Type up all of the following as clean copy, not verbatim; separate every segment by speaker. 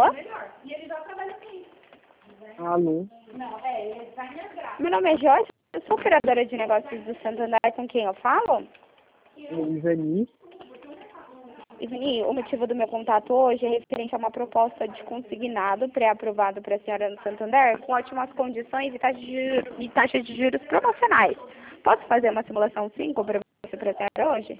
Speaker 1: Alô?
Speaker 2: Meu nome é Jorge, eu sou operadora de negócios do Santander, com quem eu falo?
Speaker 1: Ivani?
Speaker 2: Ivani, o motivo do meu contato hoje é referente a uma proposta de consignado pré-aprovado para a senhora no Santander, com ótimas condições e taxa de juros promocionais. Posso fazer uma simulação 5 para você para a senhora hoje?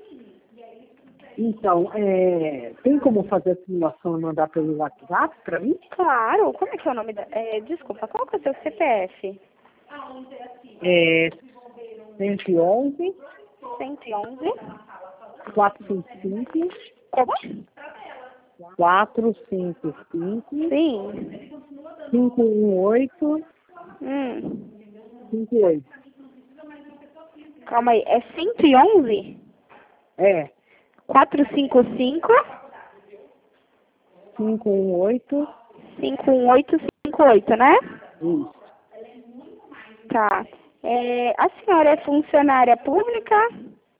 Speaker 1: Então, tem como fazer a simulação e mandar pelo WhatsApp para mim?
Speaker 2: Claro, como é que é o nome da... desculpa, qual que é o seu CPF?
Speaker 1: 111
Speaker 2: 111.
Speaker 1: 455
Speaker 2: Como?
Speaker 1: 455
Speaker 2: Sim.
Speaker 1: 518
Speaker 2: Hum.
Speaker 1: 58.
Speaker 2: Calma aí, é 111?
Speaker 1: É,
Speaker 2: 455
Speaker 1: 518.
Speaker 2: 51858, né?
Speaker 1: Isso.
Speaker 2: Tá. A senhora é funcionária pública?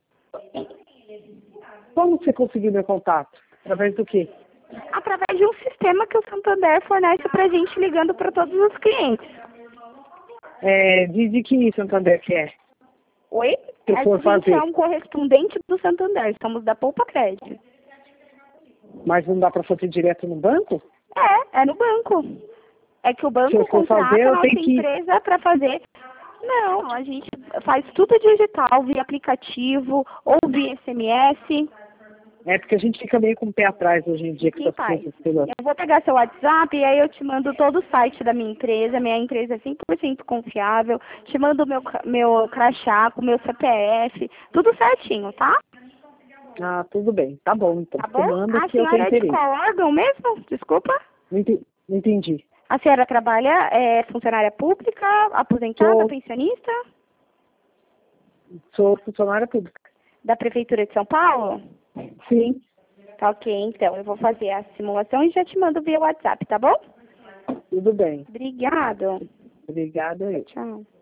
Speaker 1: Como você conseguiu meu contato? Através do quê?
Speaker 2: Através de um sistema que o Santander fornece pra gente ligando para todos os clientes.
Speaker 1: De que Santander que é?
Speaker 2: Oi?
Speaker 1: Se eu
Speaker 2: A
Speaker 1: for
Speaker 2: gente
Speaker 1: fazer.
Speaker 2: é um correspondente do Santander, somos da Poupa Crédito.
Speaker 1: Mas não dá para fazer direto no banco?
Speaker 2: É no banco. É que o
Speaker 1: Se
Speaker 2: banco
Speaker 1: eu for
Speaker 2: contrata
Speaker 1: fazer,
Speaker 2: a
Speaker 1: eu
Speaker 2: nossa
Speaker 1: tenho que...
Speaker 2: empresa para fazer. Não, a gente faz tudo digital, via aplicativo ou via SMS.
Speaker 1: É porque a gente fica meio com o pé atrás hoje em dia com
Speaker 2: Quem
Speaker 1: essas
Speaker 2: faz?
Speaker 1: coisas pela...
Speaker 2: Eu vou pegar seu WhatsApp e aí eu te mando todo o site da minha empresa. Minha empresa é 100% confiável. Te mando meu crachá com meu CPF. Tudo certinho, tá?
Speaker 1: Ah, tudo bem. Tá bom, então.
Speaker 2: Tá
Speaker 1: Você
Speaker 2: bom?
Speaker 1: manda
Speaker 2: A
Speaker 1: que eu tenho
Speaker 2: senhora é de
Speaker 1: interesse.
Speaker 2: qual órgão mesmo? Desculpa.
Speaker 1: Não entendi.
Speaker 2: A senhora trabalha, é funcionária pública, aposentada,
Speaker 1: Sou,
Speaker 2: pensionista?
Speaker 1: sou funcionária pública.
Speaker 2: Da Prefeitura de São Paulo?
Speaker 1: Sim,
Speaker 2: Tá ok, então. Eu vou fazer a simulação e já te mando via WhatsApp, tá bom?
Speaker 1: tudo bem.
Speaker 2: Obrigado.
Speaker 1: Obrigada aí.
Speaker 2: Tchau.